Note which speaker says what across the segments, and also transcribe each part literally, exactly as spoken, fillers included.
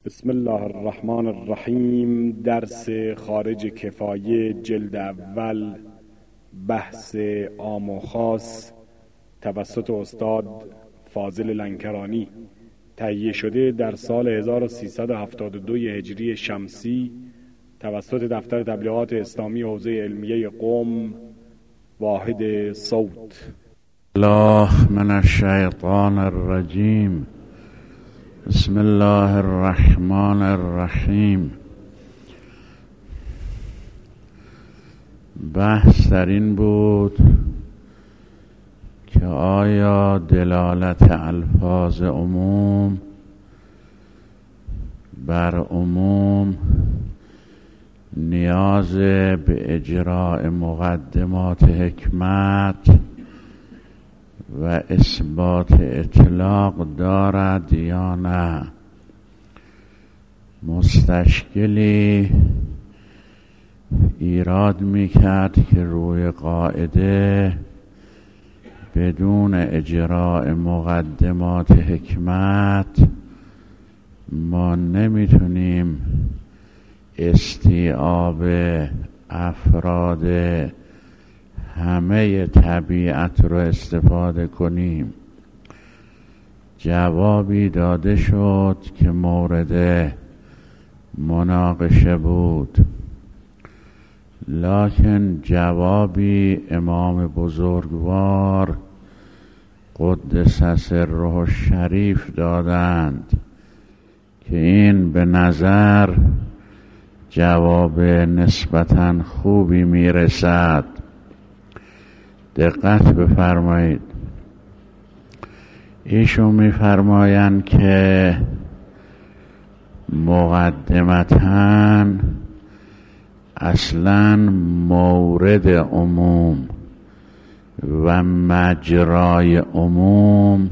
Speaker 1: بسم الله الرحمن الرحیم. درس خارج کفایه جلد اول، بحث عام و خاص، توسط استاد فاضل لنکرانی، تهیه شده در سال هزار و سیصد و هفتاد و دو هجری شمسی توسط دفتر تبلیغات اسلامی حوزه علمیه قم، واحد صوت.
Speaker 2: الله من الشیطان الرجیم. بسم الله الرحمن الرحیم. بحث در این بود که آیا دلالت الفاظ عموم بر عموم نیاز به اجراء مقدمات حکمت و اثبات اطلاق دارد یا نه؟ مستشکلی ایراد میکرد که روی قاعده بدون اجراء مقدمات حکمت ما نمیتونیم استیعاب افراد همه طبیعت رو استفاده کنیم. جوابی داده شد که مورد مناقشه بود، لکن جوابی امام بزرگوار قدس سره الشریف دادند که این به نظر جواب نسبتاً خوبی میرسد. دقت بفرمایید. ایشون میفرمایند که مقدمتاً اصلاً مورد عموم و مجرای عموم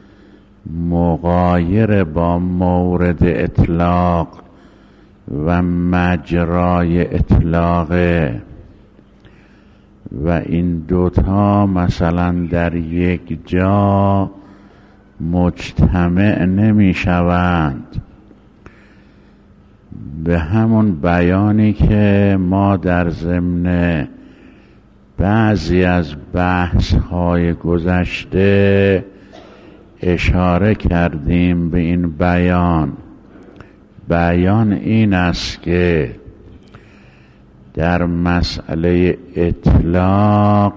Speaker 2: مغایر با مورد اطلاق و مجرای اطلاقه و این دوتا مثلا در یک جا مجتمع نمی شوند. به همون بیانی که ما در ضمن بعضی از بحث های گذشته اشاره کردیم به این بیان. بیان این است که در مسئله اطلاق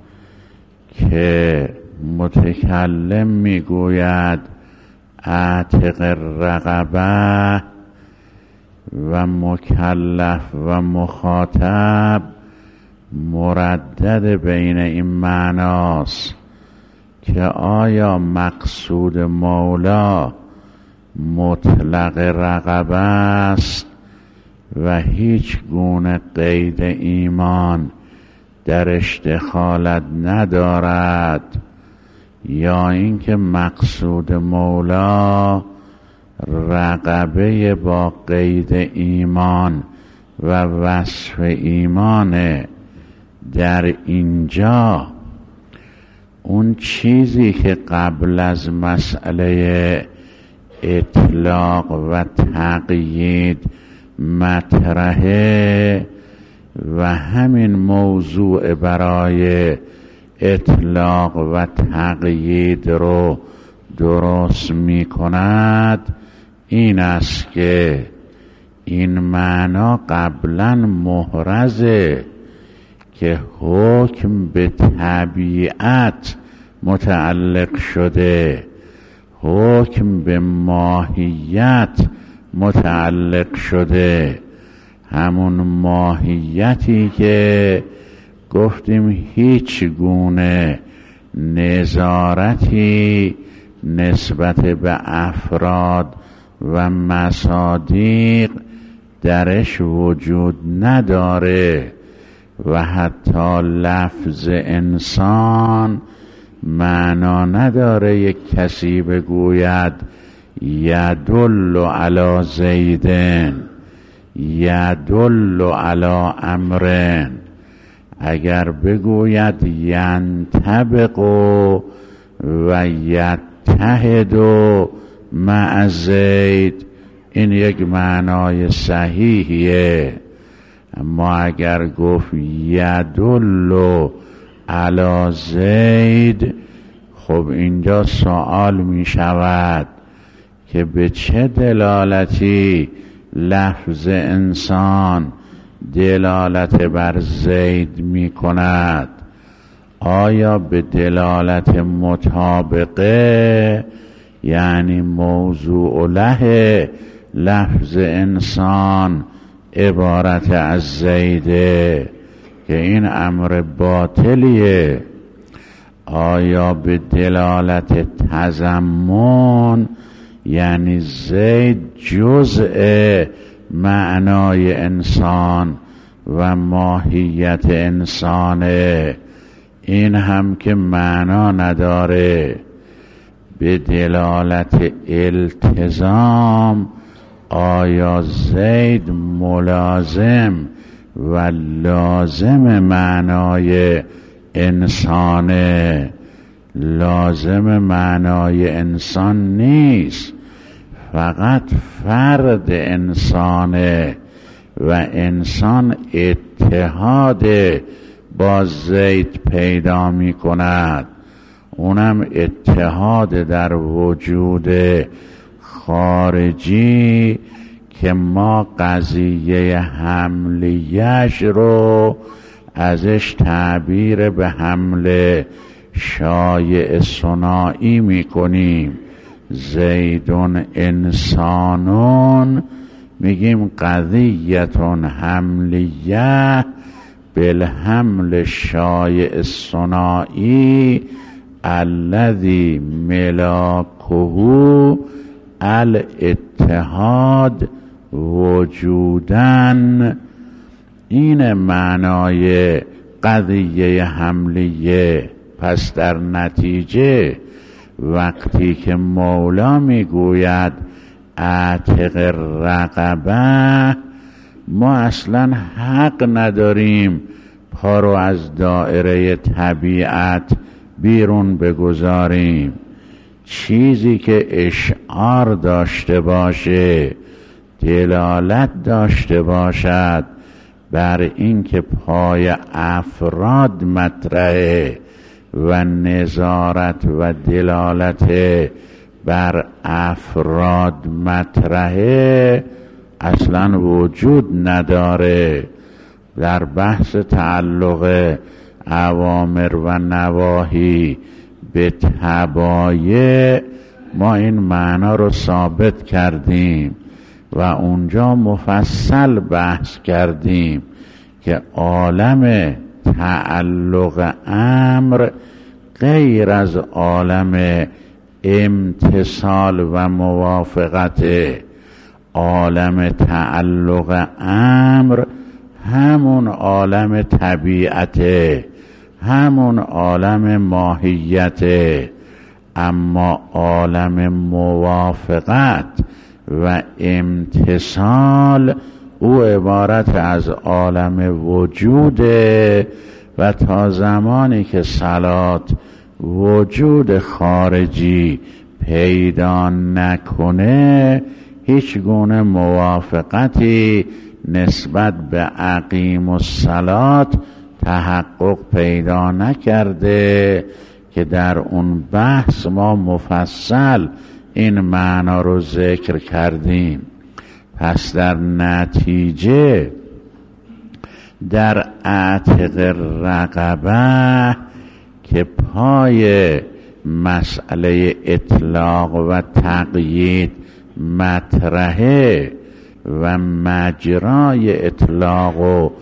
Speaker 2: که متکلم میگوید عاتق الرقبه و مکلف و مخاطب مردد بین این معناست که آیا مقصود مولا مطلق رقبه است و هیچ گونه قید ایمان درش دخالت ندارد، یا اینکه مقصود مولا رقبه با قید ایمان و وصف ایمان. در اینجا اون چیزی که قبل از مسئله اطلاق و تقیید مطرحه و همین موضوع برای اطلاق و تقیید رو درست می کند، این است که این معنا قبلا محرزه که حکم به طبیعت متعلق شده، حکم به ماهیت متعلق شده، همون ماهیتی که گفتیم هیچ گونه نظارتی نسبت به افراد و مصادیق درش وجود نداره و حتی لفظ انسان معنا نداره یک کسی بگوید یدل علی زیدن، یدل علی امرن. اگر بگوید ینطبق و یتحد مع زید این یک معنای صحیحیه. اما اگر گفت یدل علی زید، خب اینجا سوال می شود که به چه دلالتی لفظ انسان دلالت بر زید می کند؟ آیا به دلالت مطابقه، یعنی موضوع له لفظ انسان عبارت از زیده که این امر باطلیه؟ آیا به دلالت تضمن، یعنی زید جزء معنای انسان و ماهیت انسانه؟ این هم که معنا نداره. به دلالت التزام، آیا زید ملازم و لازم معنای انسانه؟ لازم معنای انسان نیست، فقط فرد انسانه و انسان اتحاد با زید پیدا می کند، اونم اتحاد در وجود خارجی که ما قضیه حملیش رو ازش تعبیر به حمله شایع صناعی می کنیم. زیدون انسانون میگیم قضیتون حملیه بالحمل شایع صناعی الذی ملاکه الاتحاد وجودن. این معنای قضیه حملیه. پس در نتیجه وقتی که مولا میگوید اعتق رقبه، ما اصلا حق نداریم پا رو از دایره طبیعت بیرون بگذاریم. چیزی که اشعار داشته باشه، دلالت داشته باشد بر این که پای افراد مطرحه و نظارت و دلالت بر افراد مطرحه، اصلا وجود نداره. در بحث تعلق اوامر و نواهی به تبایع ما این معنا رو ثابت کردیم و اونجا مفصل بحث کردیم که عالم تعلق امر غیر از عالم امتثال و موافقت. عالم تعلق امر همون عالم طبیعته، همون عالم ماهیته. اما عالم موافقت و امتثال او عبارت از عالم وجوده و تا زمانی که صلات وجود خارجی پیدا نکنه، هیچ گونه موافقتی نسبت به اقیم الصلات تحقق پیدا نکرده که در اون بحث ما مفصل این معنا رو ذکر کردیم. پس در نتیجه در اعتق رقبه که پای مسئله اطلاق و تقیید مطرحه و مجرای اطلاق و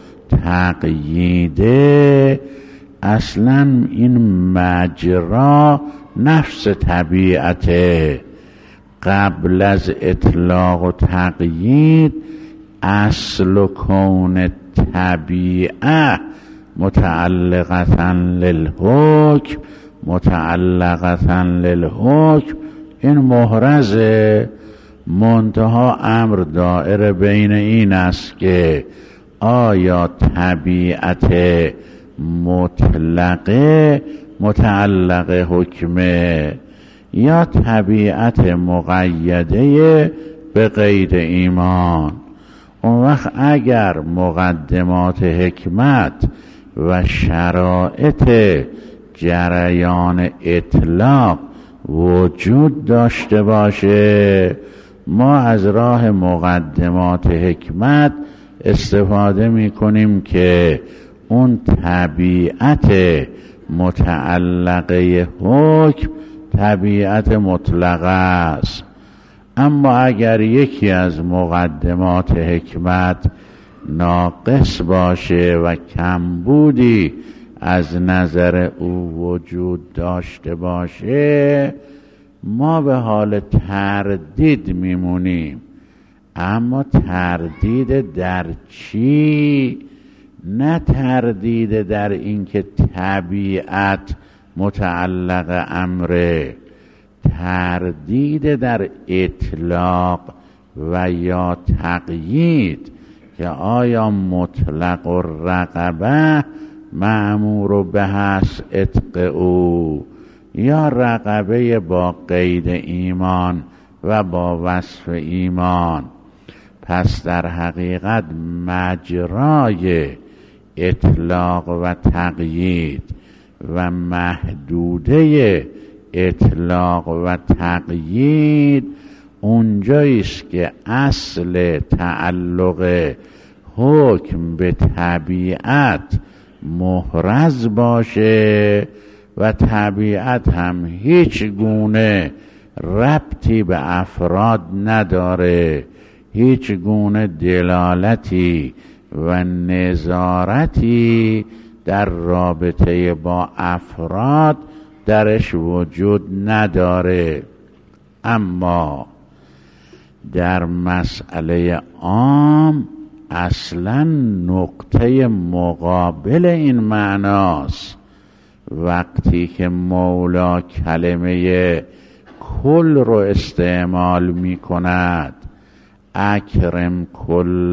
Speaker 2: تقییده، اصلا این مجرا نفس طبیعته. قبل از اطلاق و تقیید اصل و کون طبیعه متعلقتا للحکم متعلقتا للحکم این محرزه. منتها امر دائره بین این است که آیا طبیعت مطلقه متعلق حکمه یا طبیعت مقیده به قید ایمان. اون وقت اگر مقدمات حکمت و شرایط جریان اطلاق وجود داشته باشه، ما از راه مقدمات حکمت استفاده میکنیم که اون طبیعت متعلقه حکم طبیعت مطلقه است. اما اگر یکی از مقدمات حکمت ناقص باشه و کمبودی از نظر او وجود داشته باشه، ما به حال تردید میمونیم. اما تردید در چی؟ نه تردید در اینکه طبیعت متعلق امره، تردید در اطلاق و یا تقیید که آیا مطلق و رقبه مأمور به هست عتق او یا رقبه با قید ایمان و با وصف ایمان. پس در حقیقت مجرای اطلاق و تقیید و محدوده اطلاق و تقیید اونجاییست که اصل تعلق حکم به طبیعت محرز باشه و طبیعت هم هیچ گونه ربطی به افراد نداره، هیچ گونه دلالتی و نظارتی در رابطه با افراد درش وجود نداره. اما در مسئله عام اصلا نقطه مقابل این معناست. وقتی که مولا کلمه کل رو استعمال می کند، اکرم کل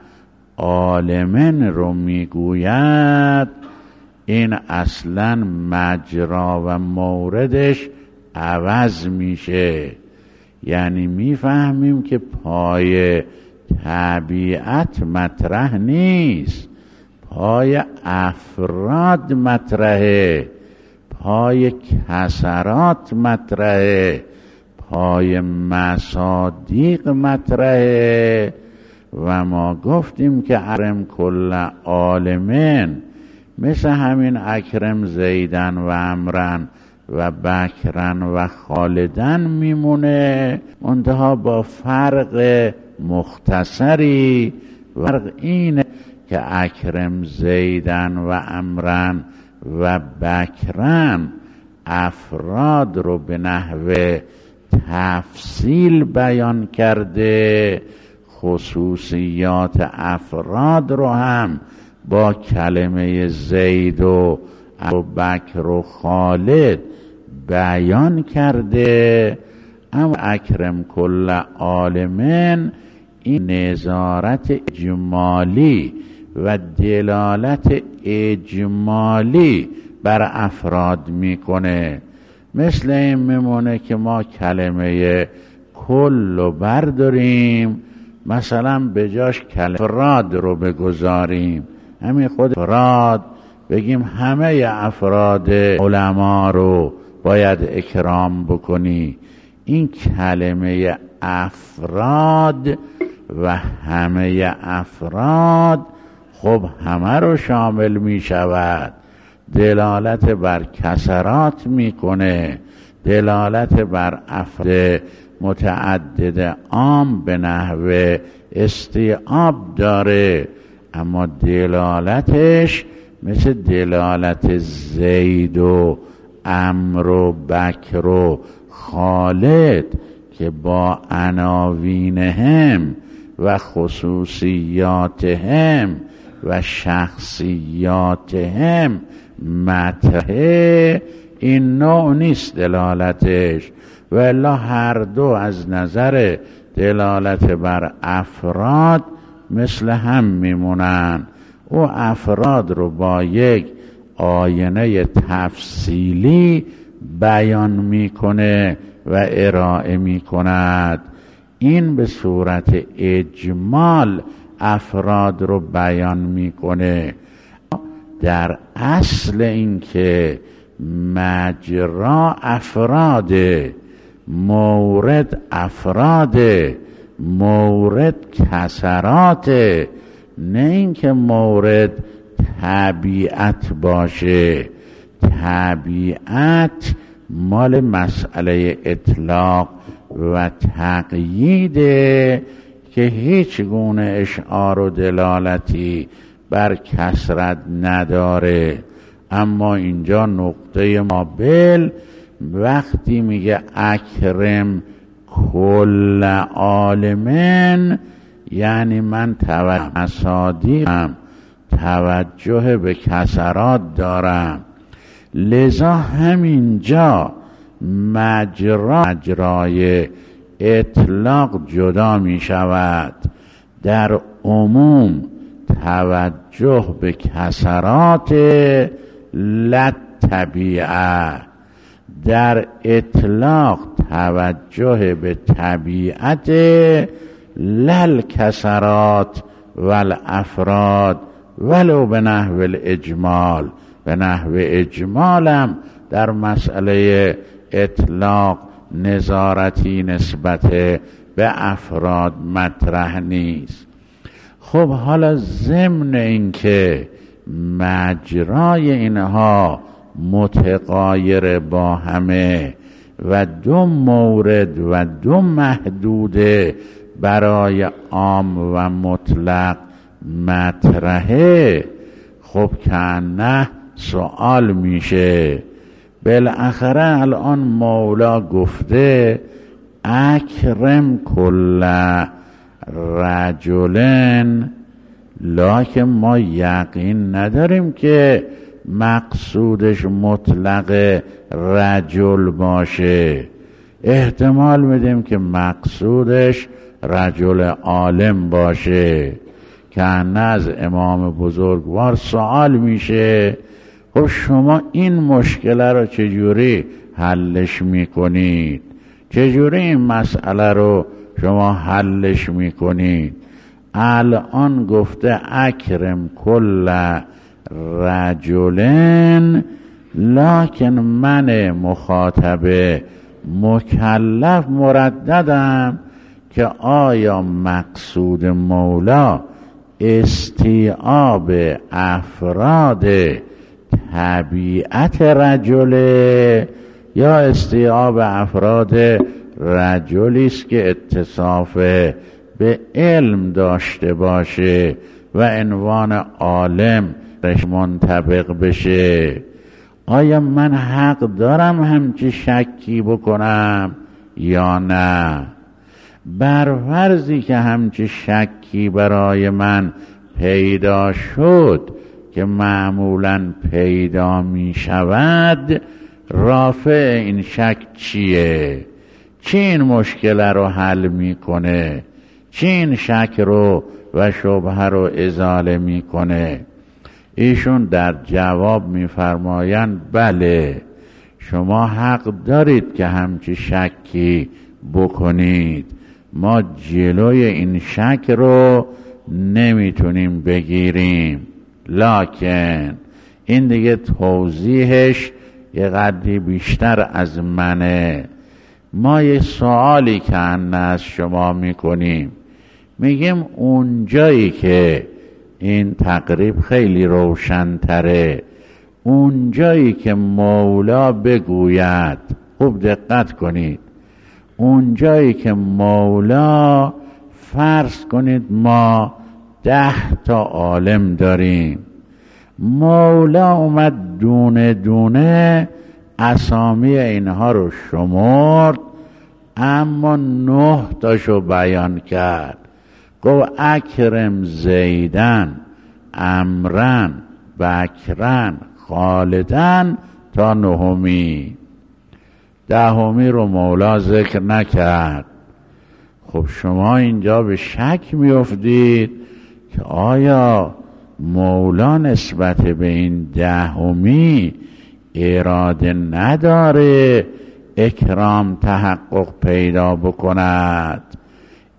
Speaker 2: عالمن رو می گوید، این اصلا مجرا و موردش عوض میشه. یعنی میفهمیم که پای طبیعت مطرح نیست، پای افراد مطرحه، پای کسرات مطرحه، پای مصادیق مطرحه. و ما گفتیم که اکرم کل عالمین مثل همین اکرم زیدن و عمرن و بکرن و خالدن میمونه، منتها با فرق مختصری. فرق اینه که اکرم زیدن و عمرن و بکرن افراد رو به نحو تفصیل بیان کرده، خصوصیات افراد رو هم با کلمه زید و بکر و خالد بیان کرده. اما اکرم کل عالمین این نظارت اجمالی و دلالت اجمالی بر افراد میکنه. مثل این میمونه که ما کلمه کل رو برداریم، مثلا به جاش کلمه افراد رو بگذاریم، همین خود افراد بگیم همه افراد علما رو باید اکرام بکنی. این کلمه افراد و همه افراد خب همه رو شامل می شود، دلالت بر کسرات می کنه، دلالت بر افراد متعدد عام به نحو استیعاب داره، اما دلالتش مثل دلالت زید و عمر و بکر و خالد که با عناوینهم و خصوصیاتهم و شخصیاتهم مطرحه، این نوع نیست دلالتش. و الا هر دو از نظر دلالت بر افراد مثل هم میمونن. او افراد رو با یک آینه تفصیلی بیان میکنه و ارائه میکند. این به صورت اجمال افراد رو بیان میکنه. در اصل این که مجرا افراده، مورد افراده، مورد کسراته، نه اینکه مورد طبیعت باشه. طبیعت مال مسئله اطلاق و تقییده که هیچ گونه اشعار و دلالتی بر کثرت نداره. اما اینجا نقطه مابل وقتی میگه اکرم کل عالمن، یعنی من توجه مصادیقم، توجه به کثرات دارم. لذا همینجا مجرا مجرای اطلاق جدا می شود. در عموم توجه به کثرات لا طبیعه، در اطلاق توجه به طبیعت لا کثرات و الافراد، ولو به نحو الاجمال. به نحو اجمالم در مسئله اطلاق نظارتی نسبت به افراد مطرح نیست. خب حالا ضمن این که مجرای اینها متغایر با همه و دو مورد و دو محدوده برای عام و مطلق مطرحه، خب که نه سوال میشه. بالاخره الان مولا گفته اکرم کل رجلن، لکن ما یقین نداریم که مقصودش مطلق رجل باشه. احتمال میدیم که مقصودش رجل عالم باشه. که از امام بزرگوار سوال میشه خب شما این مشکل رو چجوری حلش میکنید؟ چجوری این مسئله رو شما حلش میکنید؟ الان گفته اکرم کل رجلن، لکن من مخاطب مکلف مرددم که آیا مقصود مولا استیعاب افراد طبیعت رجله یا استیعاب افراد رجلی است که اتصاف به علم داشته باشه و عنوان عالم رش منطبق بشه؟ آیا من حق دارم همچی شکی بکنم یا نه؟ بر فرضی که همچی شکی برای من پیدا شد که معمولا پیدا می شود، رافع این شک چیه؟ چی این مشکل رو حل میکنه؟ چی این شک رو و شبهه رو ازاله میکنه؟ ایشون در جواب میفرمایند بله، شما حق دارید که همچی شکی بکنید. ما جلوی این شک رو نمیتونیم بگیریم، لکن این دیگه توضیحش یه قدری بیشتر از منه. ما یه سوالی که از شما میکنیم، میگیم اونجایی که این تقریب خیلی روشن‌تره، اونجایی که مولا بگوید، خوب دقت کنید، اونجایی که مولا فرض کنید ما ده تا عالم داریم، مولا اومد دونه دونه اسامی اینها رو شمرد، اما نه تاشو بیان کرد. گفت اکرم زیدن، امرن، بکرن، خالدن تا نهمی. دهمی رو مولا ذکر نکرد. خب شما اینجا به شک میافتید که آیا مولا نسبت به این دهمی اراده نداره اکرام تحقق پیدا بکند؟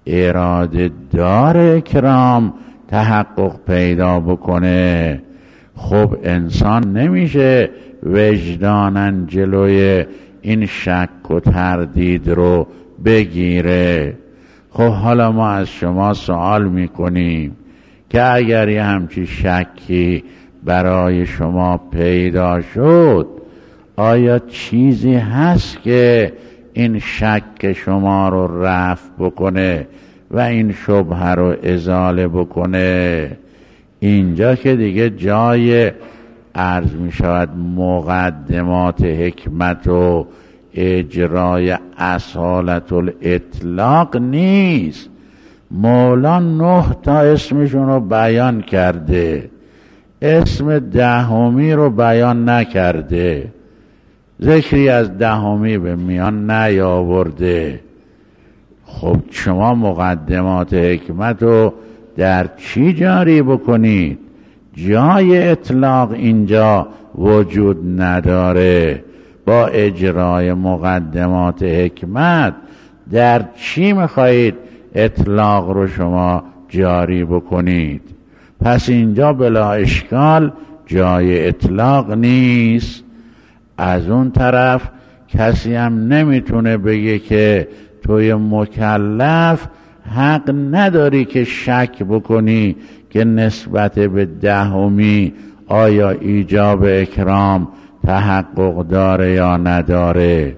Speaker 2: اراده دار اکرام تحقق پیدا بکنه. خب انسان نمیشه وجدانن جلوی این شک و تردید رو بگیره. خب حالا ما از شما سوال میکنیم که اگر یه همچی شکی برای شما پیدا شد، آیا چیزی هست که این شک شما رو رفع بکنه و این شبهه رو ازاله بکنه؟ اینجا که دیگه جای عرض می شود مقدمات حکمت و اجرای اصالت الاطلاق نیست. مولا نه تا اسمشون رو بیان کرده، اسم دهمی رو بیان نکرده، ذکری از دهمی به میان نیاورده. خب شما مقدمات حکمت رو در چی جاری بکنید؟ جای اطلاق اینجا وجود نداره. با اجرای مقدمات حکمت در چی میخواهید اطلاق رو شما جاری بکنید؟ پس اینجا بلا اشکال جای اطلاق نیست. از اون طرف کسی هم نمیتونه بگه که توی مکلف حق نداری که شک بکنی که نسبت به دهمی آیا ایجاب اکرام تحقق داره یا نداره.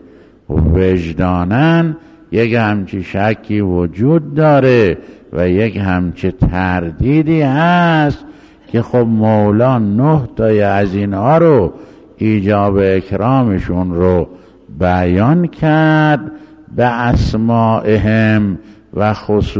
Speaker 2: وجدانن یک همچی شکی وجود داره و یک همچی تردیدی هست که خب مولا نه تای از اینها رو ایجاب اکرامشون رو بیان کرد به اسمائهم و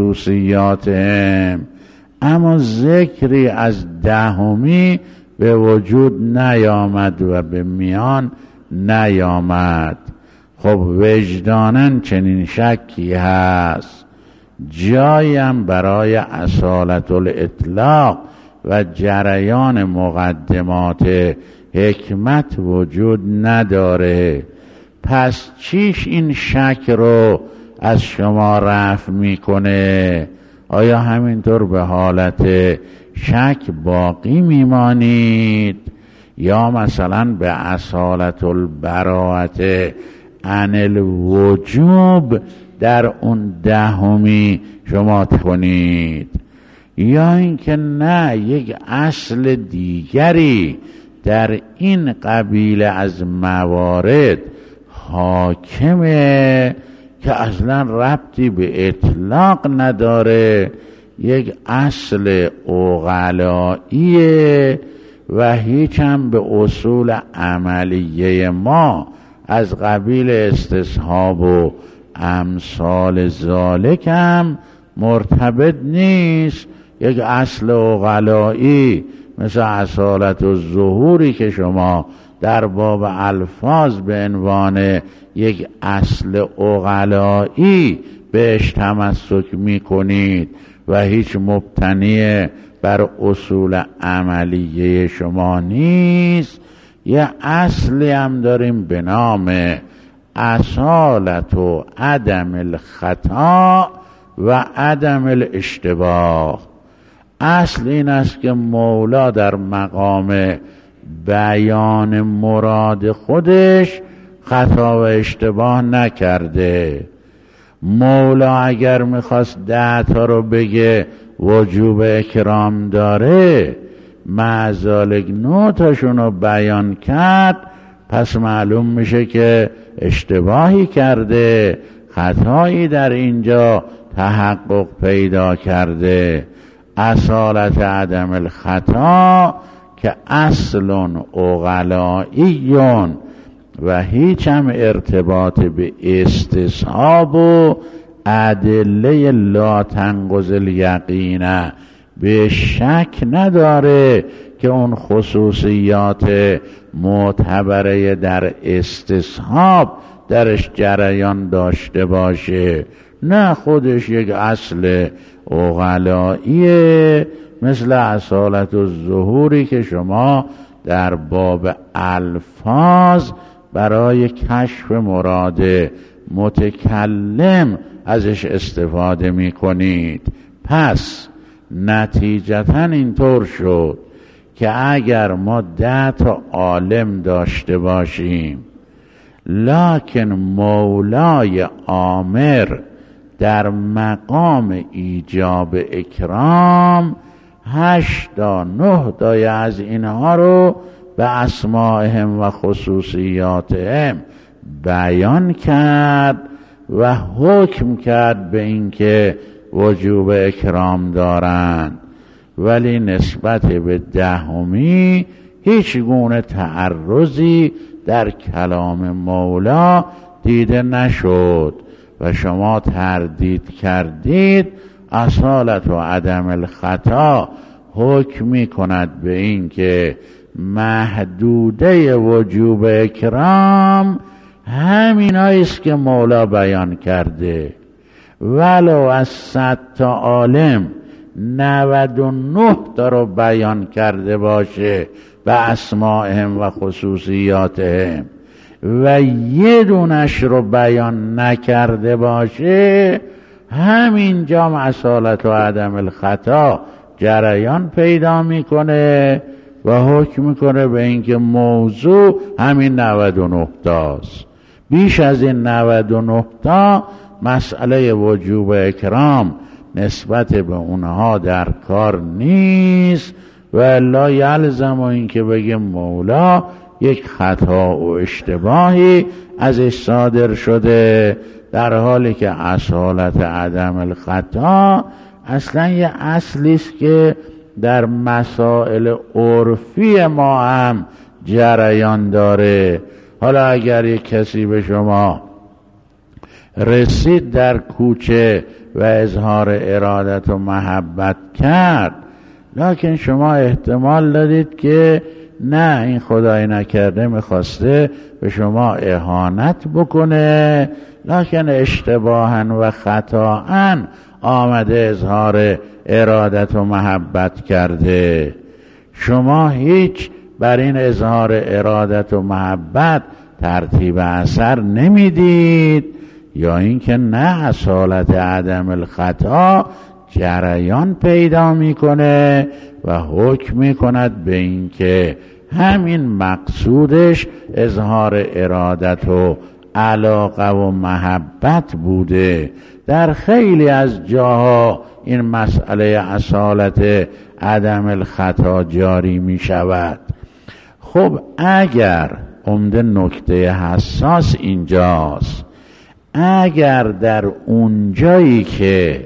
Speaker 2: خصوصیاتهم، اما ذکری از دهمی به وجود نیامد و به میان نیامد. خب وجدانن چنین شکی هست، جایم برای اصالت الاطلاق و جریان مقدمات حکمت وجود نداره. پس چیش این شک رو از شما رفع میکنه؟ آیا همینطور به حالت شک باقی میمانید یا مثلا به اصالت البراءت عن الوجوب در اون دهمی شما کنید، یا اینکه نه یک اصل دیگری در این قبیله از موارد حاکمه که اصلا ربطی به اطلاق نداره، یک اصل عقلاییه و هیچ هم به اصول عملیه ما از قبیل استصحاب و امثال ذالک هم مرتبط نیست. یک اصل عقلایی مثل اصالت و ظهوری که شما در باب الفاظ به عنوان یک اصل عقلایی بهش تمسک میکنید و هیچ مبتنی بر اصول عملیه شما نیست. یه اصلی هم داریم به نام اصالت و عدم الخطا و عدم الاشتباه. اصل این است که مولا در مقام بیان مراد خودش خطا و اشتباه نکرده. مولا اگر میخواست ده تا رو بگه وجوب اکرام داره، معذالک نه تاشون رو بیان کرد، پس معلوم میشه که اشتباهی کرده، خطایی در اینجا تحقق پیدا کرده. اصالت عدم الخطا که اصل عقلاییون و هیچ هم ارتباط به استصحاب و ادله لا تنقض الیقین به شک نداره که اون خصوصیات معتبره در استصحاب درش جریان داشته باشه. نه، خودش یک اصل عقلاییه مثل اصالت و ظهوری که شما در باب الفاظ برای کشف مراد متکلم ازش استفاده می کنید. پس نتیجتاً اینطور شد که اگر ما ده تا عالم داشته باشیم لکن مولای آمر در مقام ایجاب اکرام هشتا نه تای از اینها رو به اسمائهم و خصوصیاتهم بیان کرد و حکم کرد به اینکه وجوب اکرام دارند، ولی نسبت به دهمی هیچ گونه تعرضی در کلام مولا دیده نشد و شما تردید کردید اصالت و عدم الخطا حکم می کند به این که محدوده وجوب اکرام همینایی است که مولا بیان کرده، ولو از صد تا عالم نود و نه تا رو بیان کرده باشه به اسمائهم و خصوصیاتهم و یه دونش رو بیان نکرده باشه، همینجا اصالت و عدم الخطا جریان پیدا میکنه و حکم میکنه به اینکه موضوع همین نود و نه تاست. بیش از این نود و نه تا مسئله وجوب اکرام نسبت به اونها در کار نیست و الا یلزم و این که بگه مولا یک خطا و اشتباهی ازش صادر شده، در حالی که اصالت عدم الخطا اصلا یه اصلی است که در مسائل عرفی ما هم جریان داره. حالا اگر یک کسی به شما رسید در کوچه و اظهار ارادت و محبت کرد، لکن شما احتمال دادید که نه این خدای نکرده میخواسته به شما اهانت بکنه، لکن اشتباهاً و خطااً آمده اظهار ارادت و محبت کرده، شما هیچ بر این اظهار ارادت و محبت ترتیب اثر نمیدید، یا اینکه نه اصالت عدم الخطا جریان پیدا میکنه و حکم میکند به این که همین مقصودش اظهار ارادت و علاقه و محبت بوده. در خیلی از جاها این مسئله اصالت عدم الخطا جاری می شود. خب اگر عمده نکته حساس اینجاست، اگر در اونجایی که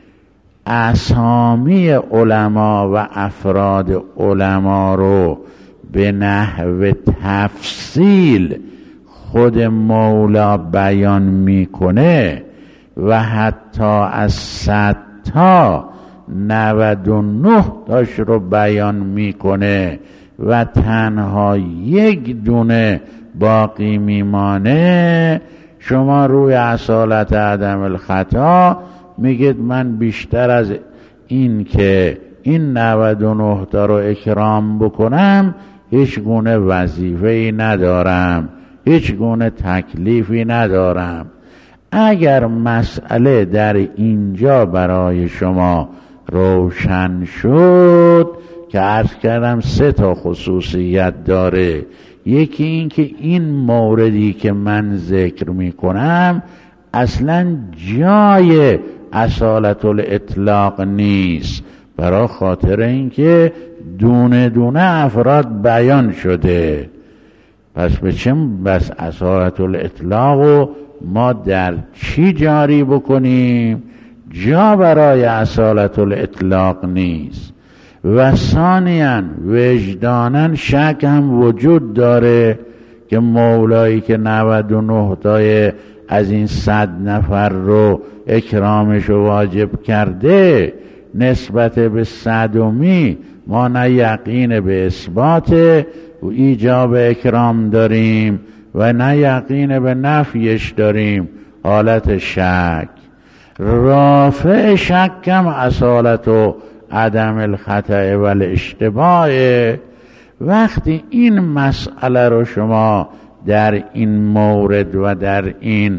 Speaker 2: اسامی علما و افراد علما رو به نحو تفصیل خود مولا بیان میکنه و حتی از صد تا نود و نه تاش رو بیان میکنه و تنها یک دونه باقی میمانه، شما روی اصالت عدم الخطا میگید من بیشتر از این که این نود و نه تا رو اکرام بکنم هیچ گونه وظیفه‌ای ندارم، هیچ گونه تکلیفی ندارم. اگر مسئله در اینجا برای شما روشن شد که عرض کردم سه تا خصوصیت داره، یکی این که این موردی که من ذکر می کنم اصلا جای اصالت الاطلاق نیست، برای خاطر اینکه دونه دونه افراد بیان شده. پس به چه بس اصالت الاطلاق رو ما در چی جاری بکنیم؟ جا برای اصالت الاطلاق نیست. و ثانیاً وجداناً شک هم وجود داره که مولایی که نود و نه تای از این صد نفر رو اکرامش رو واجب کرده، نسبت به صدومی ما نه یقین به اثبات و ایجاب اکرام داریم و نه یقین به نفیش داریم، حالت شک. رافع شکم اصالت و عدم الخطأ و الاشتباه. وقتی این مسئله رو شما در این مورد و در این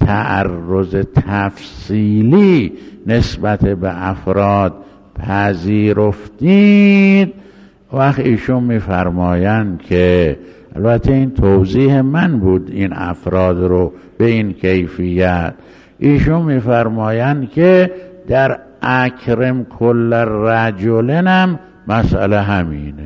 Speaker 2: تعرض تفصیلی نسبت به افراد پذیرفتید، وقت ایشون میفرمایند که البته این توضیح من بود این افراد رو به این کیفیت، ایشون میفرمایند که در اکرم کل رجلن هم مسئله همینه.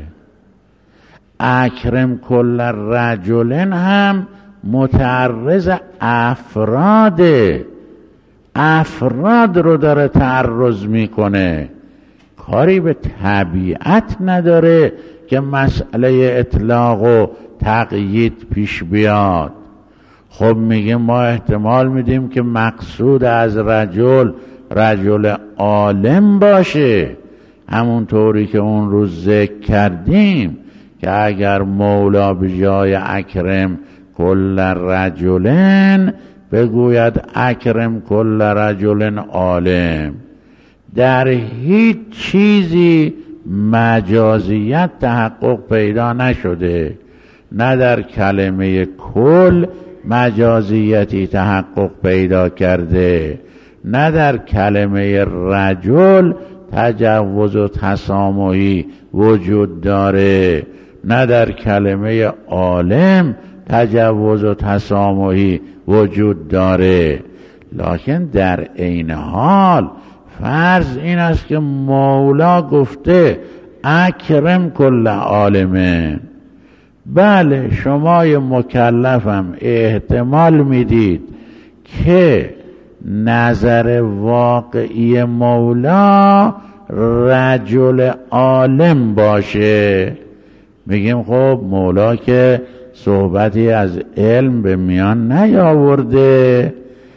Speaker 2: اکرم کل رجلن هم متعرض افراده، افراد رو داره تعرض میکنه، کاری به طبیعت نداره که مسئله اطلاق و تقیید پیش بیاد. خب میگه ما احتمال میدیم که مقصود از رجل رجل عالم باشه، همون طوری که اون روز ذکر کردیم که اگر مولا به جای اکرم کل رجلن بگوید اکرم کل رجل عالم، در هیچ چیزی مجازیت تحقق پیدا نشده، نه در کلمه کل مجازیتی تحقق پیدا کرده، نه در کلمه رجل تجوز و تسامحی وجود داره، نه در کلمه عالم تجوز و تسامحی وجود داره. لکن در عین حال فرض این است که مولا گفته اکرم کل عالمه، بله شمای مکلفم احتمال میدید که نظر واقعی مولا رجل عالم باشه. میگیم خب مولا که صحبتی از علم به میان نیاورده،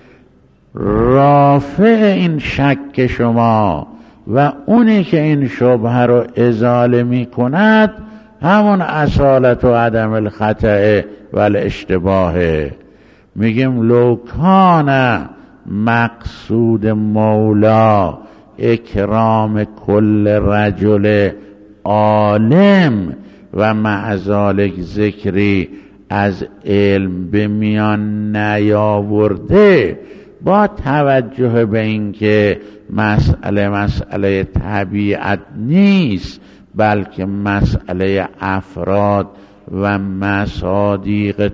Speaker 2: رافع این شک شما و اونی که این شبهه رو ازاله می کند همون اصالت و عدم الخطأ و الاشتباهه. میگیم لو کان مقصود مولا اکرام کل رجل عالم و مع ذلک ذکری از علم به میان نیاورده، با توجه به اینکه مسئله مسئله طبیعت نیست بلکه مسئله افراد و مصادیق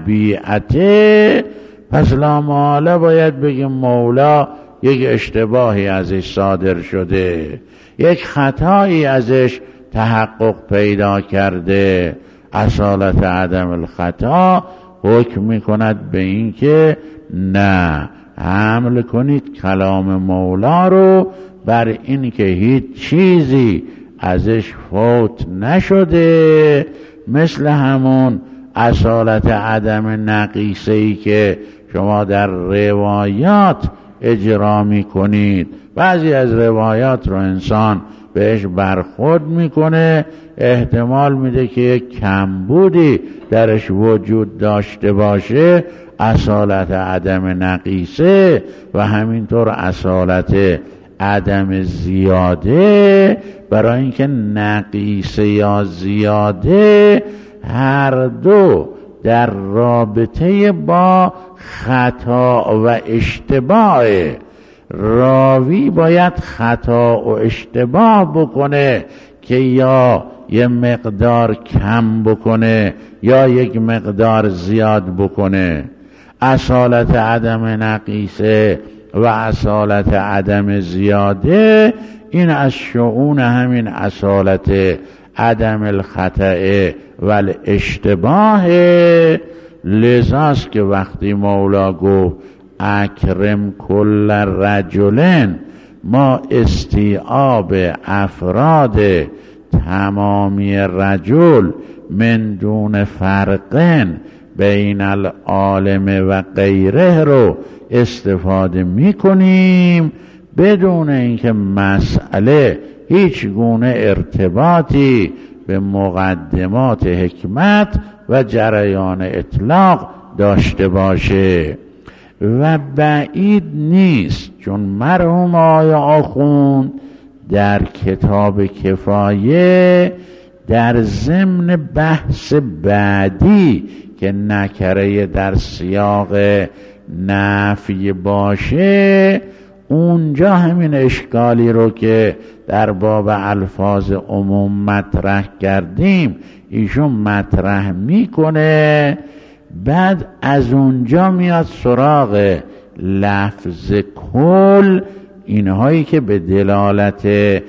Speaker 2: طبیعته، پس لا محاله باید بگیم مولا یک اشتباهی ازش صادر شده، یک خطایی ازش تحقق پیدا کرده. اصالت عدم الخطا حکم میکند به این که نه، حمل کنید کلام مولا رو بر این که هیچ چیزی ازش فوت نشده، مثل همون اصالت عدم نقیصه‌ای که شما در روایات اجرا میکنید. بعضی از روایات رو انسان بهش برخورد میکنه، احتمال میده که یک کمبودی درش وجود داشته باشه، اصالت عدم نقیصه و همینطور اصالت عدم زیاده، برای اینکه نقیصه یا زیاده هر دو در رابطه با خطا و اشتباه. راوی باید خطا و اشتباه بکنه که یا یه مقدار کم بکنه یا یک مقدار زیاد بکنه. اصالت عدم نقیصه و اصالت عدم زیاده این از شؤون همین اصالت عدم الخطأ و الاشتباه. لذاست که وقتی مولا گفت اکرم کل رجلن، ما استیعاب افراد تمامی رجل من دون فرقن بین العالم و غیره رو استفاده میکنیم بدون اینکه مسئله هیچ گونه ارتباطی به مقدمات حکمت و جریان اطلاق داشته باشه. و بعید نیست، چون مرحوم آقای آخوند در کتاب کفایه در ضمن بحث بعدی که نکره در سیاق نفی باشه، اونجا همین اشکالی رو که در باب الفاظ عموم مطرح کردیم ایشون مطرح میکنه. بعد از اونجا میاد سراغ لفظ کل، اینهایی که به دلالت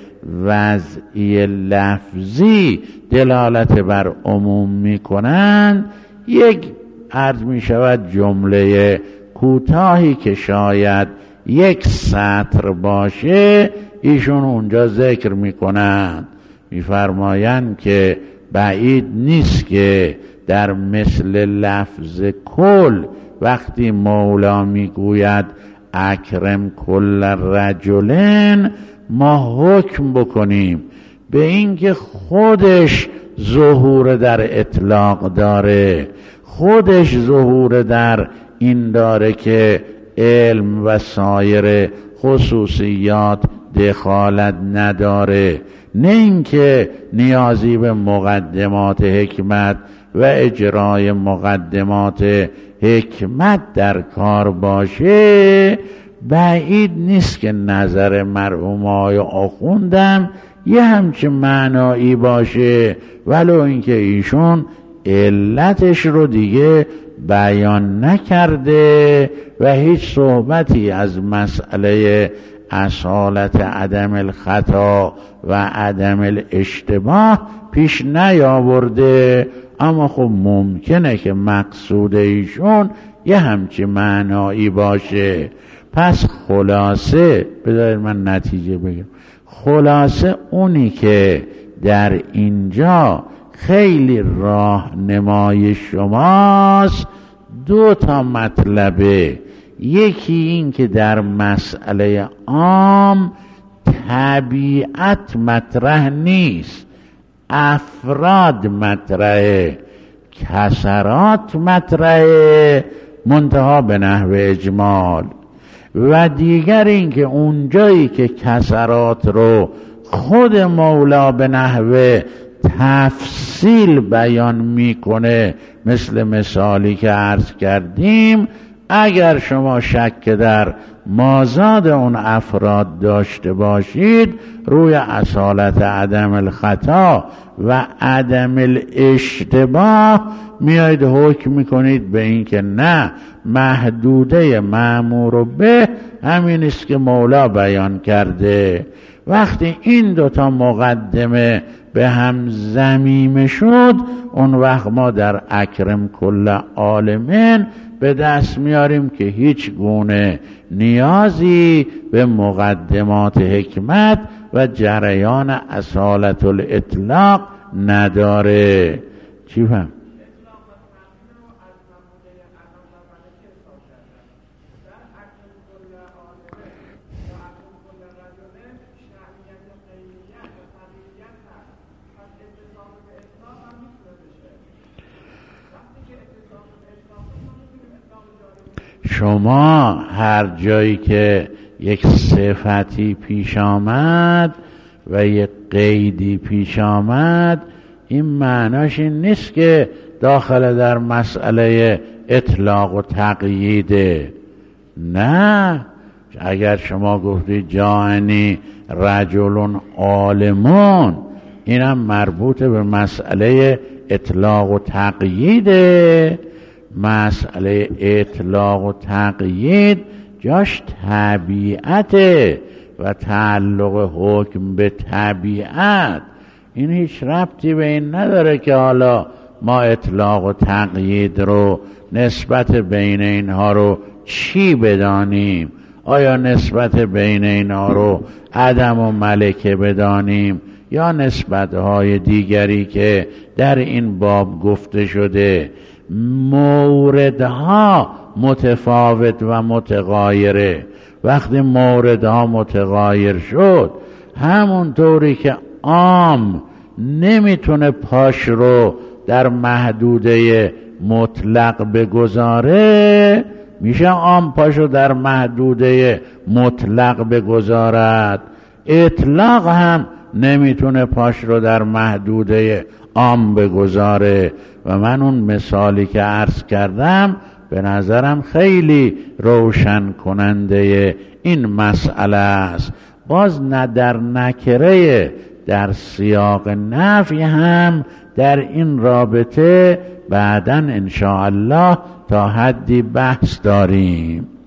Speaker 2: وضعی لفظی دلالت بر عموم میکنن. یک عرض میشود جمله کوتاهی که شاید یک سطر باشه ایشون اونجا ذکر میکنن، میفرمایند که بعید نیست که در مثل لفظ کل وقتی مولا میگوید اکرم کل رجلن ما حکم بکنیم به اینکه خودش ظهور در اطلاق داره، خودش ظهور در این داره که علم و سایر خصوصیات دخالت نداره، نه اینکه نیازی به مقدمات حکمت و اجرای مقدمات حکمت در کار باشه. بعید نیست که نظر مرحوم آقای آخوندم یه همچه معنایی باشه، ولو اینکه ایشون علتش رو دیگه بیان نکرده و هیچ صحبتی از مسئله اصالت عدم الخطا و عدم الاشتباه پیش نیاورده. اما خب ممکنه که مقصود ایشون یه همچی معنایی باشه. پس خلاصه بذارید من نتیجه بگم، خلاصه اونی که در اینجا خیلی راهنمای شماست دو تا مطلبه. یکی این که در مسئله عام طبیعت مطرح نیست، افراد مطرحه، کسرات مطرحه، منتها به نحو اجمال. و دیگر این که اونجایی که کسرات رو خود مولا به نحو تفصیل بیان میکنه، مثل مثالی که عرض کردیم، اگر شما شک در مازاد اون افراد داشته باشید روی اصالت عدم الخطا و عدم الاشتباه میایید حکم میکنید به این که نه، محدوده مأمور به همین است که مولا بیان کرده. وقتی این دوتا مقدمه به هم ضمیمه شد اون وقت ما در اکرم کل عالمین به دست میاریم که هیچ گونه نیازی به مقدمات حکمت و جریان اصالت الاطلاق نداره. چی فهم؟ شما هر جایی که یک صفتی پیش آمد و یک قیدی پیش آمد این معناش این نیست که داخل در مسئله اطلاق و تقییده. نه، اگر شما گفتید جاءنی رجل عالمون اینم مربوط به مسئله اطلاق و تقییده. مسئله اطلاق و تقیید جاش طبیعته و تعلق حکم به طبیعت این هیچ ربطی به این نداره که حالا ما اطلاق و تقیید رو نسبت بین اینها رو چی بدانیم. آیا نسبت بین اینها رو عدم و ملکه بدانیم یا نسبت‌های دیگری که در این باب گفته شده. موردها متفاوت و متغایره. وقتی موردها متغایر شد همونطوری که عام نمیتونه پاش رو در محدوده مطلق بگذاره، میشه عام پاشو در محدوده مطلق بگذارد. اطلاق هم نمیتونه پاش رو در محدوده عام بگذاره. و من اون مثالی که عرض کردم به نظرم خیلی روشن کننده این مسئله است. باز نه در نکره، در سیاق نفی هم در این رابطه بعداً انشاءالله تا حدی بحث داریم.